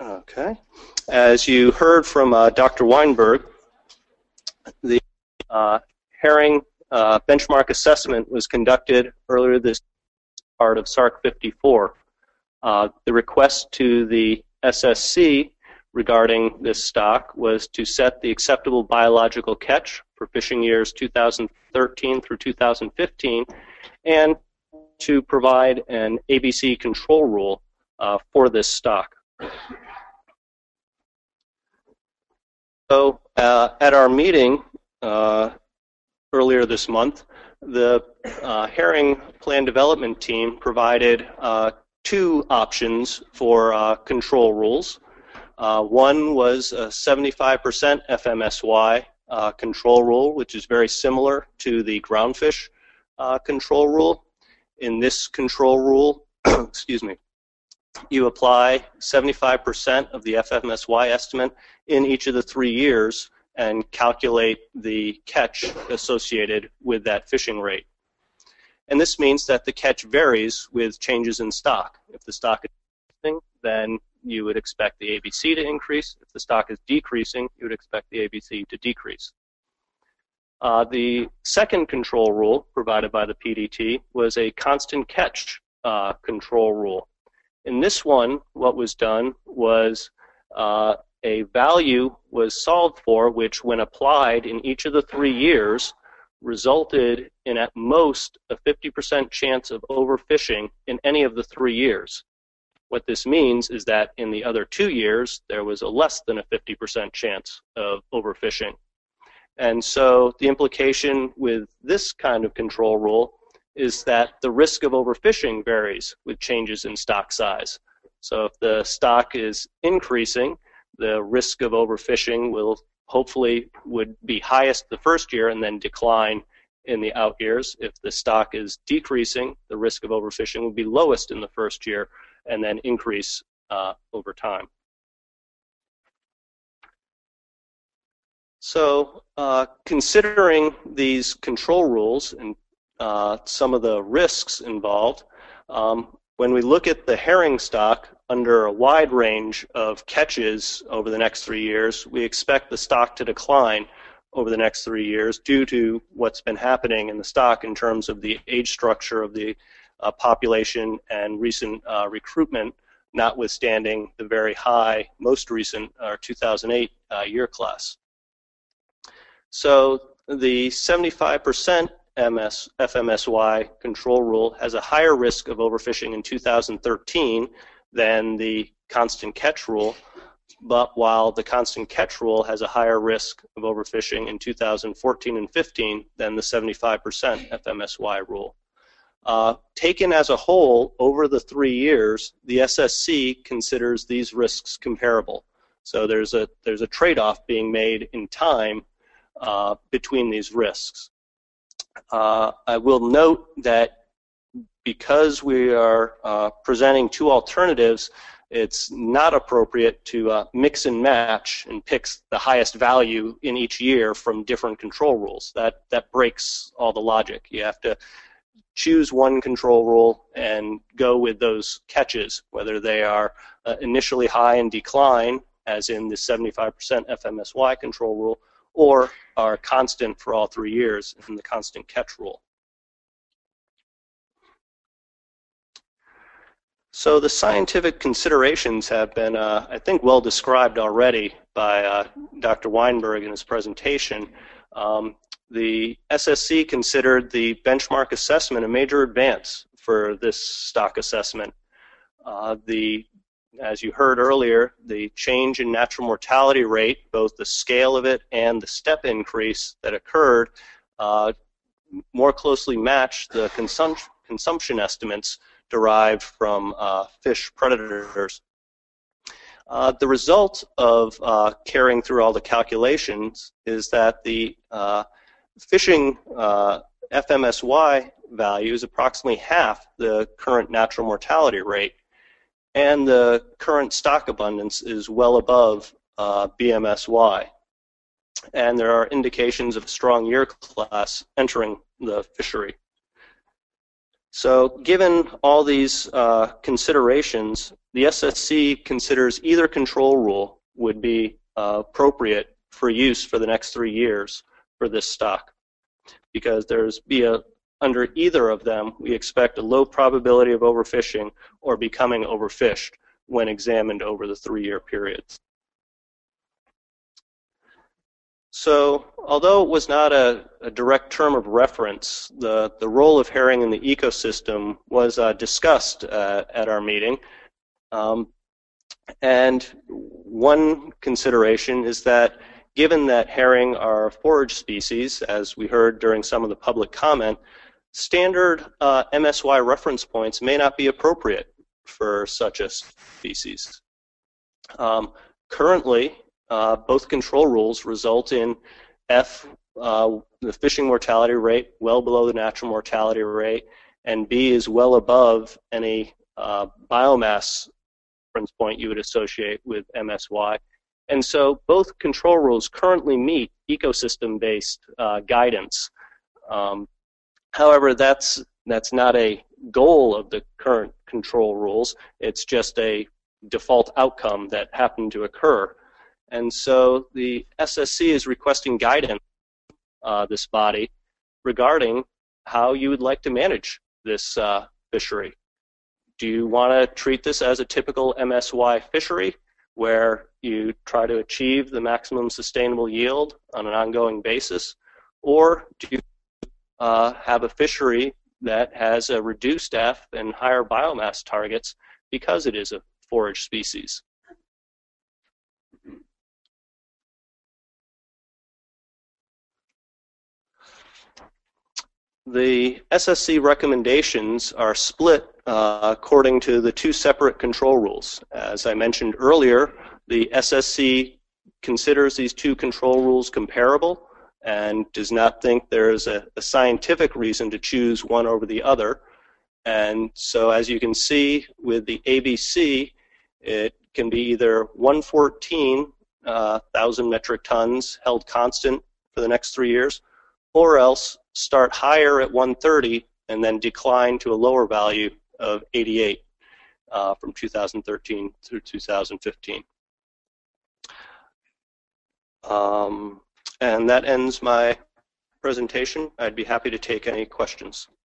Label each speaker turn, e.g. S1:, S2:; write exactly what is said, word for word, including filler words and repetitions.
S1: Okay. As you heard from uh, Doctor Weinberg, the uh, herring uh, benchmark assessment was conducted earlier this part of S A R C fifty-four. Uh, the request to the S S C regarding this stock was to set the acceptable biological catch for fishing years two thousand thirteen through two thousand fifteen and to provide an A B C control rule uh, for this stock. So uh, at our meeting uh, earlier this month, the uh, herring plan development team provided uh, two options for uh, control rules. Uh, one was a seventy-five percent F M S Y uh, control rule, which is very similar to the groundfish uh, control rule. In this control rule, excuse me, you apply seventy-five percent of the F M S Y estimate in each of the three years and calculate the catch associated with that fishing rate. And this means that the catch varies with changes in stock. If the stock is increasing, then you would expect the A B C to increase. If the stock is decreasing, you would expect the A B C to decrease. Uh, the second control rule provided by the P D T was a constant catch uh, control rule. In this one, what was done was uh, a value was solved for which, when applied in each of the three years, resulted in at most a fifty percent chance of overfishing in any of the three years. What this means is that in the other two years, there was a less than a fifty percent chance of overfishing. And so the implication with this kind of control rule is that the risk of overfishing varies with changes in stock size. So if the stock is increasing, the risk of overfishing will hopefully would be highest the first year and then decline in the out years. If the stock is decreasing, the risk of overfishing will be lowest in the first year and then increase uh, over time. So uh, considering these control rules and uh, some of the risks involved, um, when we look at the herring stock under a wide range of catches over the next three years, we expect the stock to decline over the next three years due to what's been happening in the stock in terms of the age structure of the uh, population and recent uh, recruitment, notwithstanding the very high, most recent uh, two thousand eight uh, year class. So the seventy-five percent F M S Y control rule has a higher risk of overfishing in two thousand thirteen than the constant catch rule, but while the constant catch rule has a higher risk of overfishing in two thousand fourteen and fifteen than the seventy-five percent F M S Y rule. Uh, taken as a whole, over the three years, the S S C considers these risks comparable. So there's a, there's a trade-off being made in time uh, between these risks. Uh, I will note that because we are uh, presenting two alternatives, it's not appropriate to uh, mix and match and pick the highest value in each year from different control rules. That, that breaks all the logic. You have to choose one control rule and go with those catches, whether they are uh, initially high and decline, as in the seventy-five percent F M S Y control rule, or are constant for all three years in the constant catch rule. So the scientific considerations have been, uh, I think, well described already by uh, Doctor Weinberg in his presentation. Um, the S S C considered the benchmark assessment a major advance for this stock assessment. Uh, the As you heard earlier, the change in natural mortality rate, both the scale of it and the step increase that occurred, uh, more closely matched the consum consumption estimates derived from uh, fish predators. Uh, the result of uh, carrying through all the calculations is that the uh, fishing uh, F M S Y value is approximately half the current natural mortality rate, and the current stock abundance is well above uh, B M S Y. And there are indications of a strong year class entering the fishery. So given all these uh, considerations, the S S C considers either control rule would be uh, appropriate for use for the next three years for this stock, because there's be a under either of them, we expect a low probability of overfishing or becoming overfished when examined over the three-year periods. So, although it was not a, a direct term of reference, the, the role of herring in the ecosystem was uh, discussed uh, at our meeting. Um, and one consideration is that given that herring are forage species, as we heard during some of the public comment, standard uh, M S Y reference points may not be appropriate for such a species. Um, currently, uh, both control rules result in F, uh, the fishing mortality rate, well below the natural mortality rate, and B is well above any uh, biomass reference point you would associate with M S Y. And so both control rules currently meet ecosystem-based uh, guidance. Um, However, that's that's not a goal of the current control rules. It's just a default outcome that happened to occur. And so the S S C is requesting guidance, uh, this body, regarding how you would like to manage this uh, fishery. Do you want to treat this as a typical M S Y fishery, where you try to achieve the maximum sustainable yield on an ongoing basis, or do you Uh, have a fishery that has a reduced F and higher biomass targets because it is a forage species? The S S C recommendations are split uh, according to the two separate control rules. As I mentioned earlier, the S S C considers these two control rules comparable and does not think there's a, a scientific reason to choose one over the other. And so as you can see with the A B C, it can be either one hundred fourteen thousand uh, metric tons held constant for the next three years, or else start higher at one hundred thirty and then decline to a lower value of eighty-eight uh, from two thousand thirteen through two thousand fifteen. Um, And that ends my presentation. I'd be happy to take any questions.